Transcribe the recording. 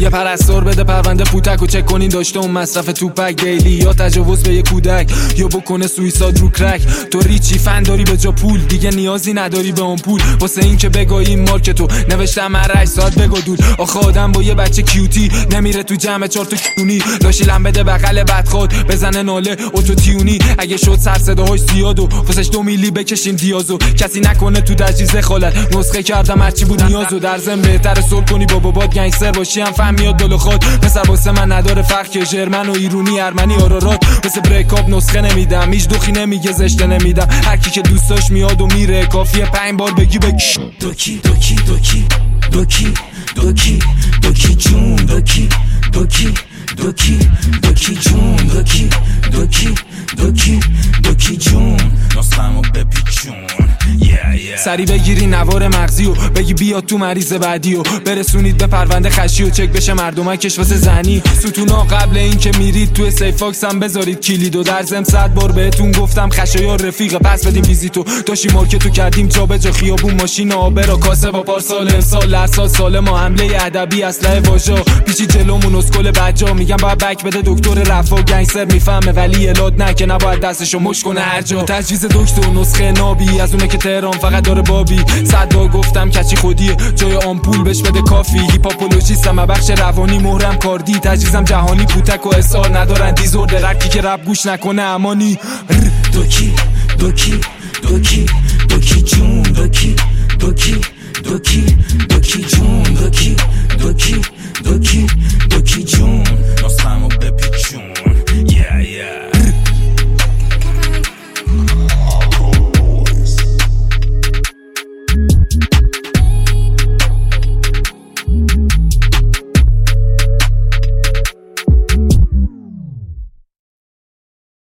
یه پرستار بده پرونده پوتک و چک کنین داشته اون مصرف توپک دیلی یا تجاوز به یه کودک یا بکنه سویساد رو کرک. تو ریچی فن داری به جا پول دیگه نیازی نداری به اون پول واسه این که بگایی مارکتو نوشتم هر 8 ساعت بگو دود. آخه آدم با یه بچه کیوتی نمیره تو جمع 4 تا کیونی لاشی لم بده بغل بدخواد بزنه ناله اوتو تیونی اگه شد سر صداهای زیاد و واسش 2 میلی بکشیم دیازو کسی نکنه تو تجهیز خالت نسخه کردم هرچی بود نیازو در ضمن بهتره سول کنی با بابات گنگستر باشی هم فهم میاد دل خود پسر واسه من نداره فرق که ژرمن و ایرونی ارمنی آرارات مثل بریک اپ نسخه نمیدم هیچ دوخی نمیگه زشته نمیدم هر کی که دوست داشت میاد و میره کافیه 5 بار بگی دوکی دوکی دوکی دوکی دوکی دوکی جون دوکی دوکی دوکی دوکی جون دوکی دوکی دوکی دوکی جون نستمو بپیچون سری بگیری نوار مغزی و بگی بیاد تو مریض بعدی و برسونید به پرونده خشی و چک بشه مردمکش واسه زنی ستونا قبل این که میرید تو سیف فاکس هم بذارید کلیدو در ضمن 100 بار بهتون گفتم خشایا رفیق پس بدیم ویزیتو داشی مارکتو کردیم جا به جا خیابون ماشین آبرا کاسه با پارسال امسال لرسال سال ما حمله ادبی اسلحه واژا پیچی جلومون اسکل بجا میگم باید بک بده دکتر رفا گنگستر میفهمه ولی الاد نه که نباید دستشو مش کنه هر جا تجویز دکتر نسخه نابی از اونه که تهران فقط داره بابی 100 بار گفتم کچی خودیه جای آمپول بهش بده کافی هیپاپولوژیستم بخش روانی مهرم کاردی تجویزم جهانی پوتک و اسار ندارن دیزور درکی که رپ گوش نکنه امانی دوکی دوکی دوکی دوکی جون دوکی دوکی دوکی دوکی جون دوکی دوکی دوکی دوکی جون